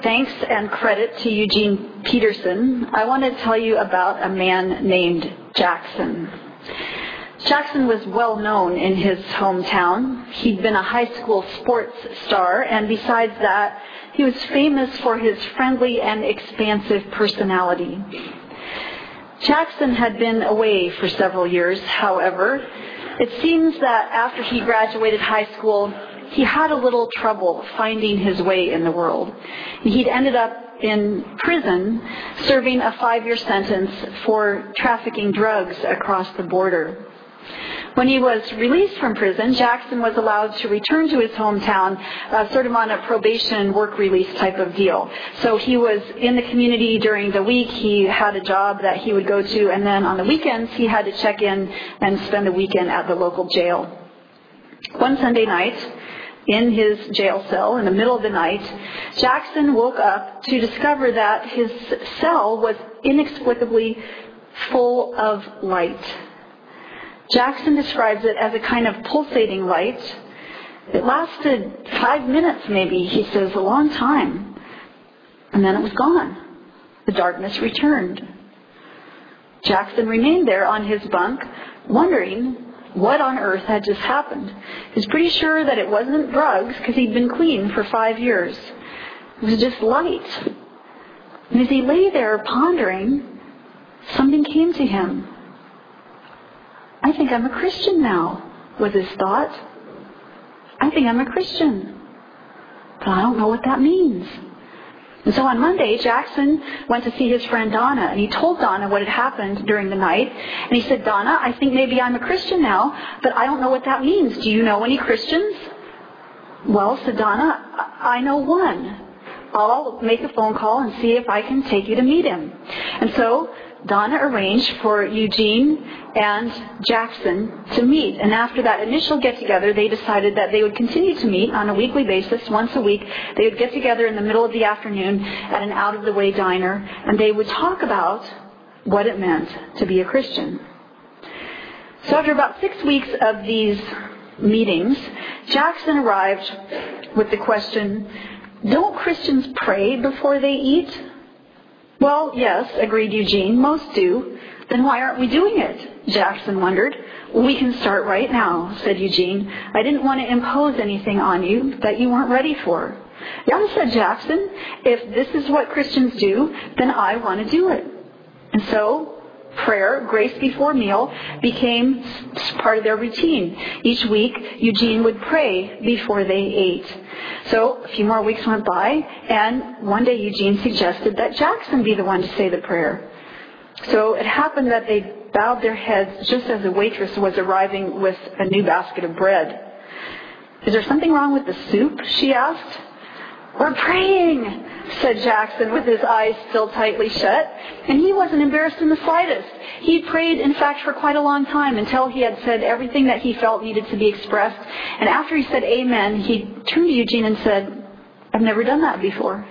thanks and credit to Eugene Peterson, I want to tell you about a man named Jackson. Jackson was well known in his hometown. He'd been a high school sports star, and besides that, he was famous for his friendly and expansive personality. Jackson had been away for several years, however. It seems that after he graduated high school, he had a little trouble finding his way in the world. He'd ended up in prison serving a 5-year sentence for trafficking drugs across the border. When he was released from prison, Jackson was allowed to return to his hometown, sort of on a probation work release type of deal. So he was in the community during the week. He had a job that he would go to, and then on the weekends he had to check in and spend the weekend at the local jail. One Sunday night, in his jail cell, in the middle of the night, Jackson woke up to discover that his cell was inexplicably full of light. Jackson describes it as a kind of pulsating light. It lasted 5 minutes maybe, he says, a long time. And then it was gone. The darkness returned. Jackson remained there on his bunk, wondering what on earth had just happened. He was pretty sure that it wasn't drugs because he'd been clean for 5 years. It was just light. And as he lay there pondering, something came to him. I think I'm a Christian now, was his thought. I think I'm a Christian. But I don't know what that means. And so on Monday, Jackson went to see his friend Donna, and he told Donna what had happened during the night. And he said, Donna, I think maybe I'm a Christian now, but I don't know what that means. Do you know any Christians? Well, said Donna, I know one. I'll make a phone call and see if I can take you to meet him. And so Donna arranged for Eugene and Jackson to meet. And after that initial get-together, they decided that they would continue to meet on a weekly basis. Once a week, they would get together in the middle of the afternoon at an out-of-the-way diner, and they would talk about what it meant to be a Christian. So after about 6 weeks of these meetings, Jackson arrived with the question, don't Christians pray before they eat? Well, yes, agreed Eugene, most do. Then why aren't we doing it? Jackson wondered. Well, we can start right now, said Eugene. I didn't want to impose anything on you that you weren't ready for. Yeah, said Jackson, if this is what Christians do, then I want to do it. And so prayer, grace before meal, became part of their routine. Each week, Eugene would pray before they ate. So a few more weeks went by, and one day Eugene suggested that Jackson be the one to say the prayer. So it happened that they bowed their heads just as a waitress was arriving with a new basket of bread. Is there something wrong with the soup? She asked. We're praying, said Jackson with his eyes still tightly shut. And he wasn't embarrassed in the slightest. He prayed, in fact, for quite a long time until he had said everything that he felt needed to be expressed. And after he said amen, he turned to Eugene and said, I've never done that before.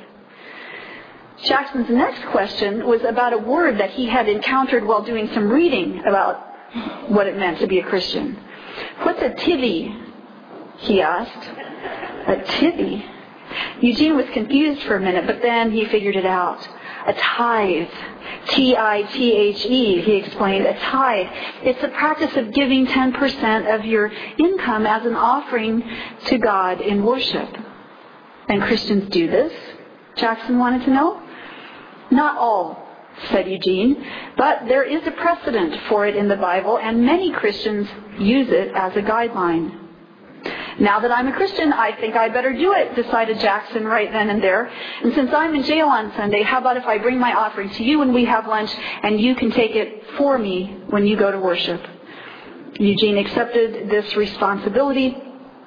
Jackson's next question was about a word that he had encountered while doing some reading about what it meant to be a Christian. What's a tithe? He asked. A tithe? Eugene was confused for a minute, but then he figured it out. A tithe. T-I-T-H-E, he explained. A tithe. It's the practice of giving 10% of your income as an offering to God in worship. And Christians do this? Jackson wanted to know. Not all, said Eugene, but there is a precedent for it in the Bible, and many Christians use it as a guideline. Now that I'm a Christian, I think I better do it, decided Jackson right then and there. And since I'm in jail on Sunday, how about if I bring my offering to you when we have lunch, and you can take it for me when you go to worship? Eugene accepted this responsibility,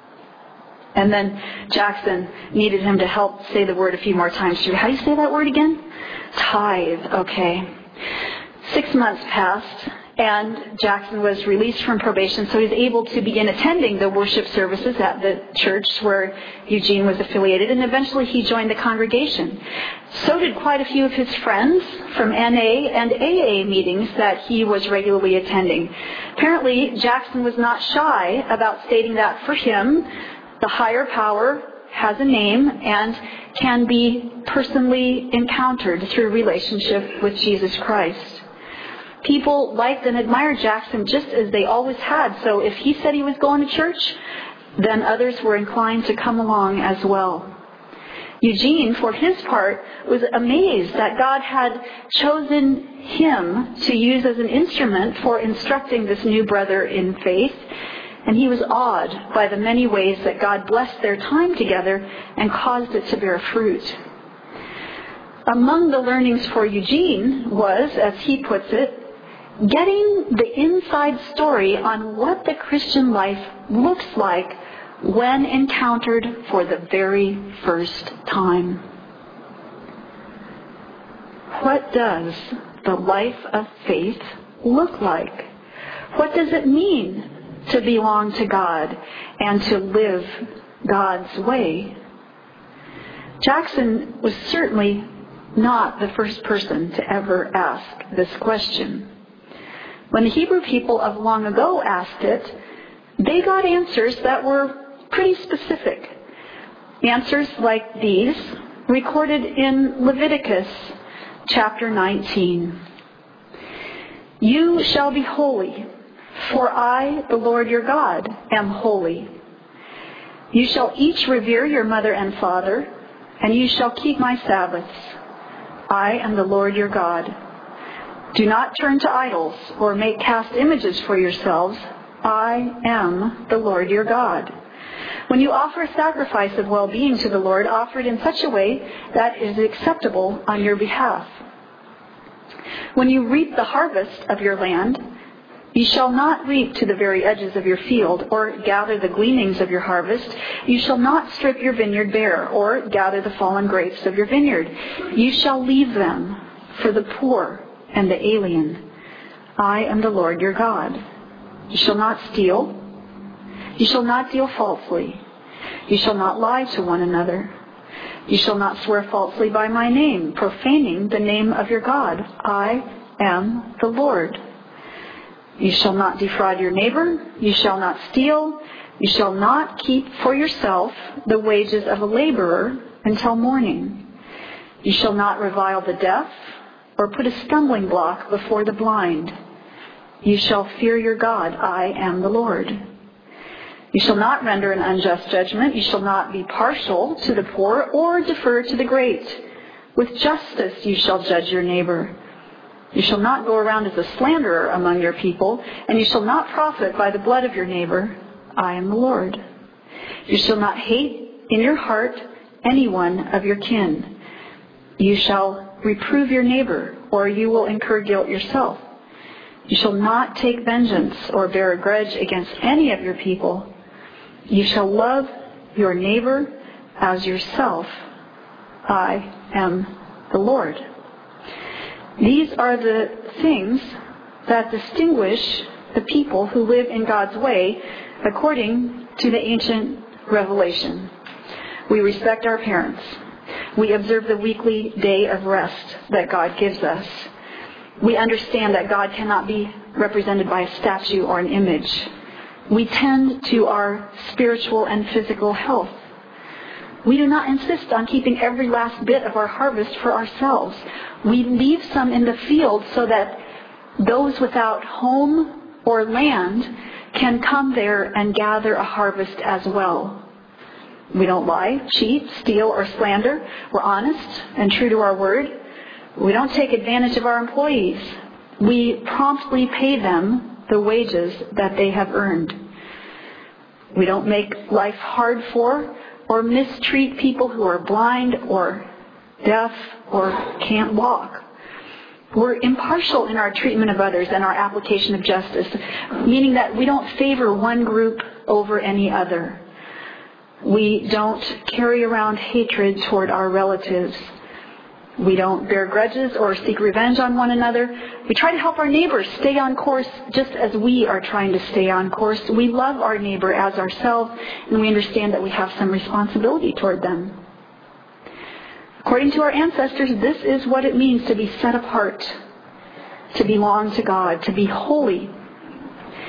and then Jackson needed him to help say the word a few more times. How do you say that word again? Tithe, okay. 6 months passed, and Jackson was released from probation, so he was able to begin attending the worship services at the church where Eugene was affiliated, and eventually he joined the congregation. So did quite a few of his friends from NA and AA meetings that he was regularly attending. Apparently, Jackson was not shy about stating that for him, the higher power has a name, and can be personally encountered through relationship with Jesus Christ. People liked and admired Jackson just as they always had, so if he said he was going to church, then others were inclined to come along as well. Eugene, for his part, was amazed that God had chosen him to use as an instrument for instructing this new brother in faith, and he was awed by the many ways that God blessed their time together and caused it to bear fruit. Among the learnings for Eugene was, as he puts it, getting the inside story on what the Christian life looks like when encountered for the very first time. What does the life of faith look like? What does it mean to belong to God and to live God's way? Jackson was certainly not the first person to ever ask this question. When the Hebrew people of long ago asked it, they got answers that were pretty specific. Answers like these, recorded in Leviticus chapter 19. You shall be holy, for I, the Lord your God, am holy. You shall each revere your mother and father, and you shall keep my Sabbaths. I am the Lord your God. Do not turn to idols or make cast images for yourselves. I am the Lord your God. When you offer a sacrifice of well-being to the Lord, offer it in such a way that is acceptable on your behalf. When you reap the harvest of your land, you shall not reap to the very edges of your field, or gather the gleanings of your harvest. You shall not strip your vineyard bare, or gather the fallen grapes of your vineyard. You shall leave them for the poor and the alien. I am the Lord your God. You shall not steal. You shall not deal falsely. You shall not lie to one another. You shall not swear falsely by my name, profaning the name of your God. I am the Lord. You shall not defraud your neighbor. You shall not steal. You shall not keep for yourself the wages of a laborer until morning. You shall not revile the deaf or put a stumbling block before the blind. You shall fear your God. I am the Lord. You shall not render an unjust judgment. You shall not be partial to the poor or defer to the great. With justice you shall judge your neighbor. You shall not go around as a slanderer among your people, and you shall not profit by the blood of your neighbor. I am the Lord. You shall not hate in your heart any one of your kin. You shall reprove your neighbor, or you will incur guilt yourself. You shall not take vengeance or bear a grudge against any of your people. You shall love your neighbor as yourself. I am the Lord. These are the things that distinguish the people who live in God's way according to the ancient revelation. We respect our parents. We observe the weekly day of rest that God gives us. We understand that God cannot be represented by a statue or an image. We tend to our spiritual and physical health. We do not insist on keeping every last bit of our harvest for ourselves. We leave some in the field so that those without home or land can come there and gather a harvest as well. We don't lie, cheat, steal, or slander. We're honest and true to our word. We don't take advantage of our employees. We promptly pay them the wages that they have earned. We don't make life hard for or mistreat people who are blind or deaf or can't walk. We're impartial in our treatment of others and our application of justice, meaning that we don't favor one group over any other. We don't carry around hatred toward our relatives. We don't bear grudges or seek revenge on one another. We try to help our neighbors stay on course just as we are trying to stay on course. We love our neighbor as ourselves, and we understand that we have some responsibility toward them. According to our ancestors, this is what it means to be set apart, to belong to God, to be holy.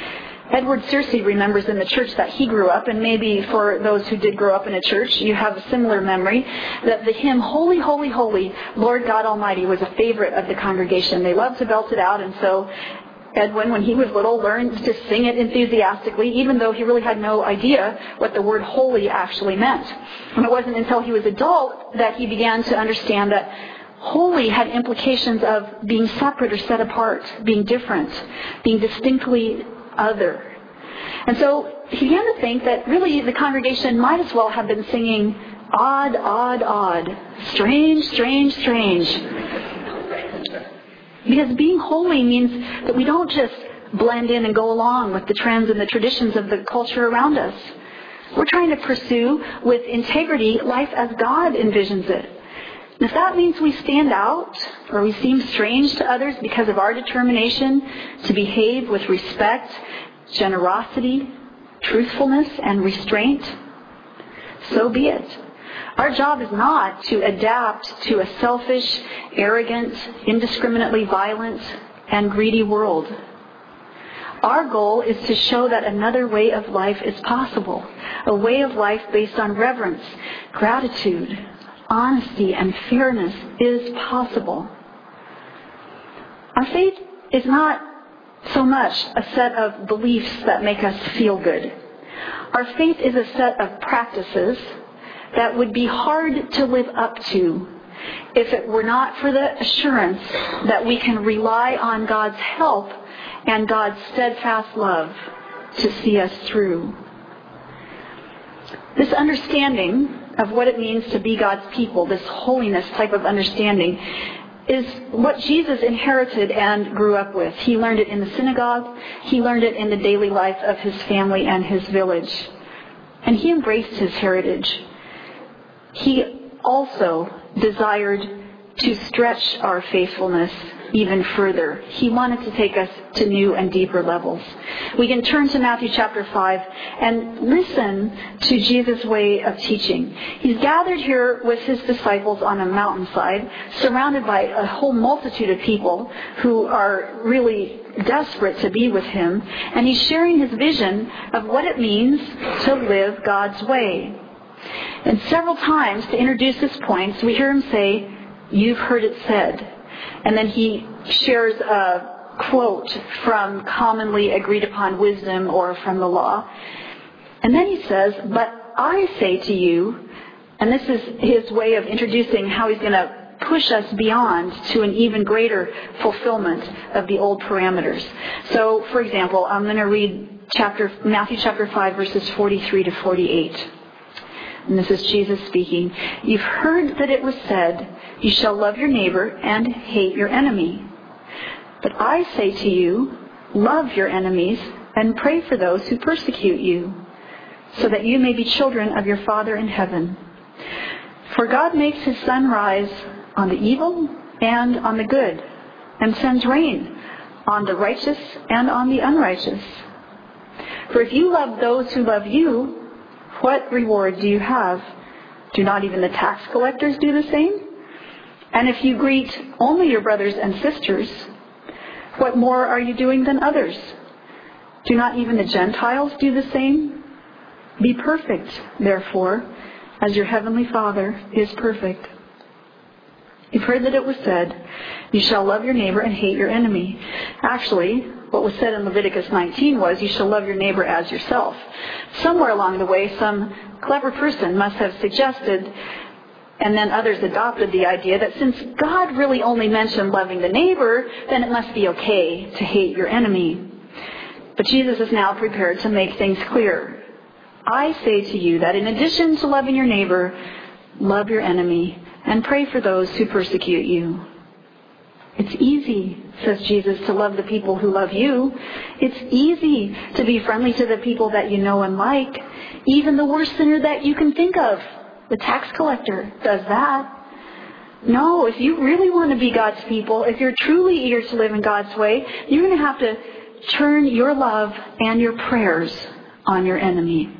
Edward Searcy remembers in the church that he grew up, and maybe for those who did grow up in a church, you have a similar memory, that the hymn, Holy, Holy, Holy, Lord God Almighty, was a favorite of the congregation. They loved to belt it out, and so Edwin, when he was little, learned to sing it enthusiastically, even though he really had no idea what the word holy actually meant. And it wasn't until he was adult that he began to understand that holy had implications of being separate or set apart, being different, being distinctly other. And so he began to think that really the congregation might as well have been singing odd, odd, odd, strange, strange, strange. Because being holy means that we don't just blend in and go along with the trends and the traditions of the culture around us. We're trying to pursue with integrity life as God envisions it. And if that means we stand out or we seem strange to others because of our determination to behave with respect, generosity, truthfulness, and restraint, so be it. Our job is not to adapt to a selfish, arrogant, indiscriminately violent, and greedy world. Our goal is to show that another way of life is possible, a way of life based on reverence, gratitude, honesty, and fairness is possible. Our faith is not so much a set of beliefs that make us feel good. Our faith is a set of practices that would be hard to live up to if it were not for the assurance that we can rely on God's help and God's steadfast love to see us through. This understanding of what it means to be God's people, this holiness type of understanding, is what Jesus inherited and grew up with. He learned it in the synagogue. He learned it in the daily life of his family and his village. And he embraced his heritage. He also desired to stretch our faithfulness even further. He wanted to take us to new and deeper levels. We can turn to Matthew chapter 5 and listen to Jesus' way of teaching. He's gathered here with his disciples on a mountainside, surrounded by a whole multitude of people who are really desperate to be with him, and he's sharing his vision of what it means to live God's way. And several times, to introduce his points, we hear him say, "You've heard it said." And then he shares a quote from commonly agreed upon wisdom or from the law. And then he says, "But I say to you," and this is his way of introducing how he's going to push us beyond to an even greater fulfillment of the old parameters. So, for example, I'm going to read Matthew chapter 5, verses 43 to 48. And this is Jesus speaking. "You've heard that it was said, 'You shall love your neighbor and hate your enemy.' But I say to you, love your enemies and pray for those who persecute you, so that you may be children of your Father in heaven. For God makes his sun rise on the evil and on the good, and sends rain on the righteous and on the unrighteous. For if you love those who love you, what reward do you have? Do not even the tax collectors do the same? And if you greet only your brothers and sisters, what more are you doing than others? Do not even the Gentiles do the same? Be perfect, therefore, as your heavenly Father is perfect. You've heard that it was said, 'You shall love your neighbor and hate your enemy.' Actually, what was said in Leviticus 19 was, 'You shall love your neighbor as yourself.' Somewhere along the way, some clever person must have suggested, and then others adopted the idea that since God really only mentioned loving the neighbor, then it must be okay to hate your enemy. But Jesus is now prepared to make things clear. 'I say to you that in addition to loving your neighbor, love your enemy and pray for those who persecute you.' It's easy," says Jesus, "to love the people who love you. It's easy to be friendly to the people that you know and like. Even the worst sinner that you can think of, the tax collector, does that. No, if you really want to be God's people, if you're truly eager to live in God's way, you're going to have to turn your love and your prayers on your enemy."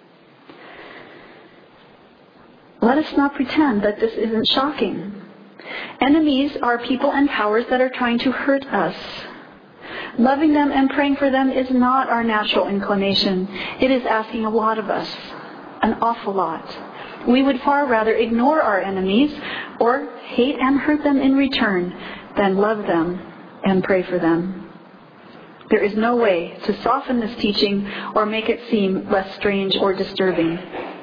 Let us not pretend that this isn't shocking. Enemies are people and powers that are trying to hurt us. Loving them and praying for them is not our natural inclination. It is asking a lot of us, an awful lot. We would far rather ignore our enemies or hate and hurt them in return than love them and pray for them. There is no way to soften this teaching or make it seem less strange or disturbing.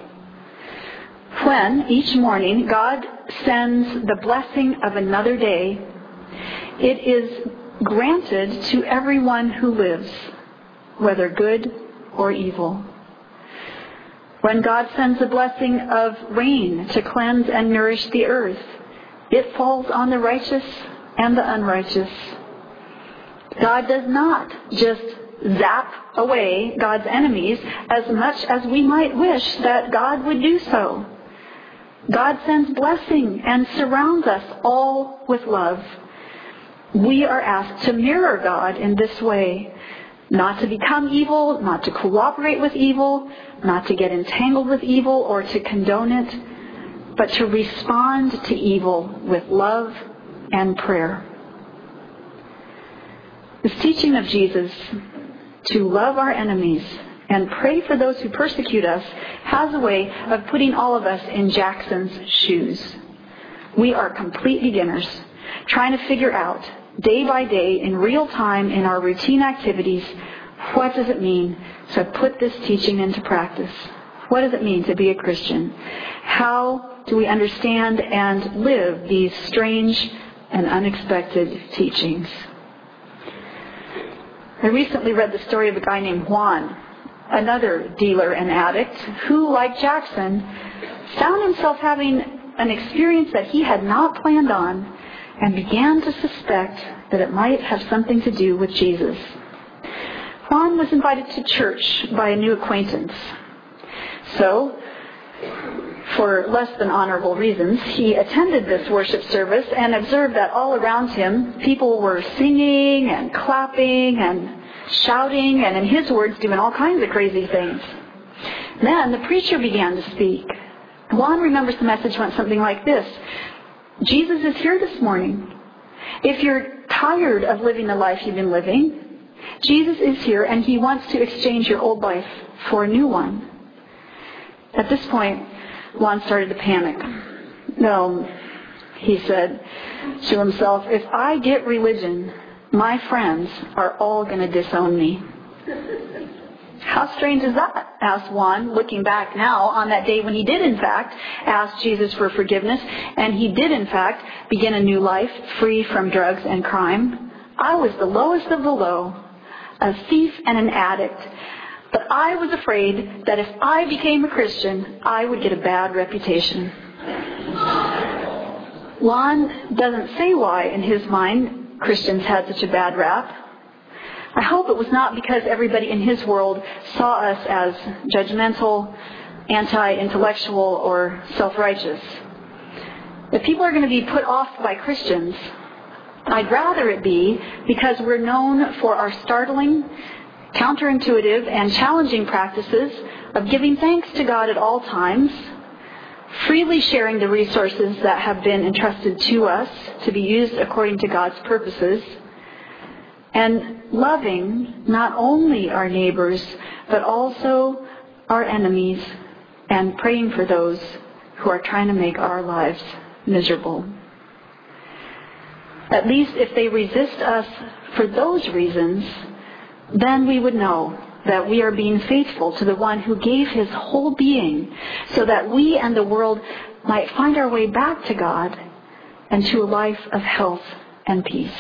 When, each morning, God sends the blessing of another day, it is granted to everyone who lives, whether good or evil. When God sends the blessing of rain to cleanse and nourish the earth, it falls on the righteous and the unrighteous. God does not just zap away God's enemies as much as we might wish that God would do so. God sends blessing and surrounds us all with love. We are asked to mirror God in this way, not to become evil, not to cooperate with evil, not to get entangled with evil or to condone it, but to respond to evil with love and prayer. This teaching of Jesus to love our enemies and pray for those who persecute us has a way of putting all of us in Jackson's shoes. We are complete beginners, trying to figure out day by day in real time in our routine activities, what does it mean to put this teaching into practice? What does it mean to be a Christian? How do we understand and live these strange and unexpected teachings? I recently read the story of a guy named Juan, another dealer and addict, who, like Jackson, found himself having an experience that he had not planned on and began to suspect that it might have something to do with Jesus. Juan was invited to church by a new acquaintance. So, for less than honorable reasons, he attended this worship service and observed that all around him, people were singing and clapping and shouting and, in his words, doing all kinds of crazy things. Then the preacher began to speak. Juan remembers the message went something like this: Jesus is here this morning. If you're tired of living the life you've been living, Jesus is here and he wants to exchange your old life for a new one. At this point, Juan started to panic. No, he said to himself, if I get religion, my friends are all going to disown me. How strange is that? Asked Juan, looking back now on that day when he did in fact ask Jesus for forgiveness, and he did in fact begin a new life free from drugs and crime. I was the lowest of the low, a thief and an addict, but I was afraid that if I became a Christian, I would get a bad reputation. Juan doesn't say why, in his mind, Christians had such a bad rap. I hope it was not because everybody in his world saw us as judgmental, anti-intellectual, or self-righteous. If people are going to be put off by Christians, I'd rather it be because we're known for our startling, counterintuitive, and challenging practices of giving thanks to God at all times, freely sharing the resources that have been entrusted to us to be used according to God's purposes, and loving not only our neighbors, but also our enemies, and praying for those who are trying to make our lives miserable. At least if they resist us for those reasons, then we would know that we are being faithful to the one who gave his whole being so that we and the world might find our way back to God and to a life of health and peace.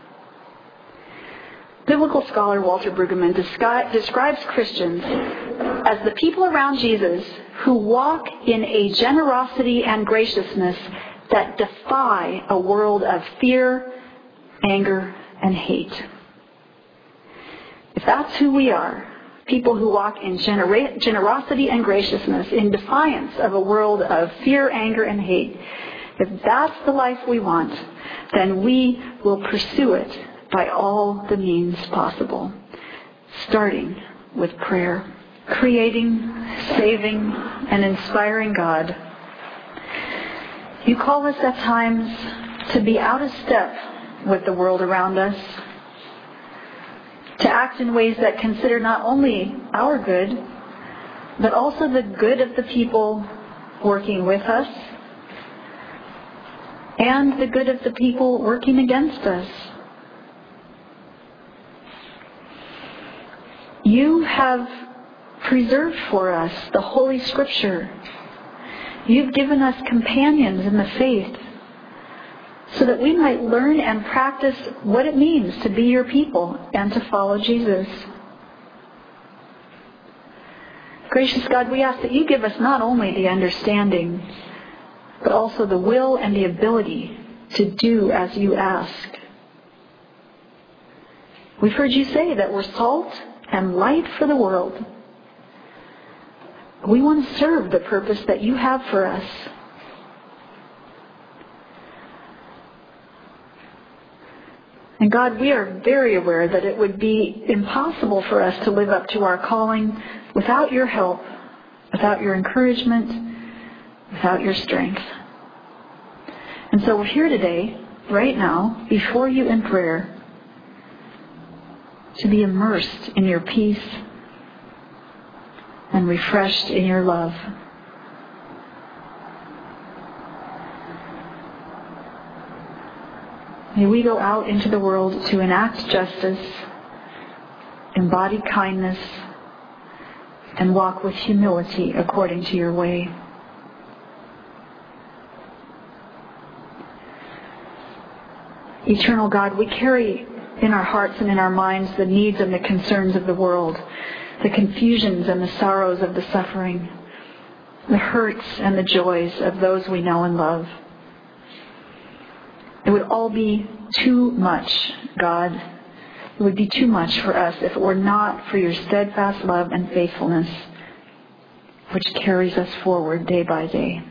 Biblical scholar Walter Brueggemann describes Christians as the people around Jesus who walk in a generosity and graciousness that defy a world of fear, anger, and hate. If that's who we are, people who walk in generosity and graciousness, in defiance of a world of fear, anger, and hate, if that's the life we want, then we will pursue it by all the means possible, starting with prayer, creating, saving, and inspiring God. You call us at times to be out of step with the world around us. to act in ways that consider not only our good, but also the good of the people working with us and the good of the people working against us. You have preserved for us the Holy Scripture. You've given us companions in the faith so that we might learn and practice what it means to be your people and to follow Jesus. Gracious God, we ask that you give us not only the understanding, but also the will and the ability to do as you ask. We've heard you say that we're salt and light for the world. We want to serve the purpose that you have for us. And God, we are very aware that it would be impossible for us to live up to our calling without your help, without your encouragement, without your strength. And so we're here today, right now, before you in prayer, to be immersed in your peace and refreshed in your love. May we go out into the world to enact justice, embody kindness, and walk with humility according to your way. Eternal God, we carry in our hearts and in our minds the needs and the concerns of the world, the confusions and the sorrows of the suffering, the hurts and the joys of those we know and love. It would all be too much, God. It would be too much for us if it were not for your steadfast love and faithfulness, which carries us forward day by day.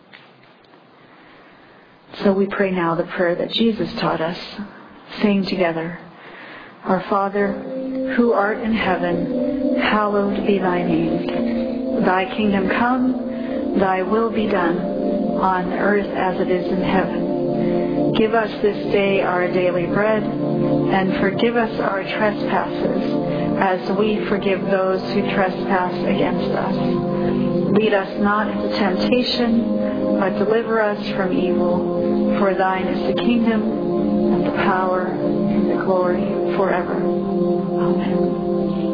So we pray now the prayer that Jesus taught us, saying together, Our Father, who art in heaven, hallowed be thy name. Thy kingdom come, thy will be done, on earth as it is in heaven. Give us this day our daily bread, and forgive us our trespasses, as we forgive those who trespass against us. Lead us not into temptation, but deliver us from evil. For thine is the kingdom, and the power, and the glory forever. Amen.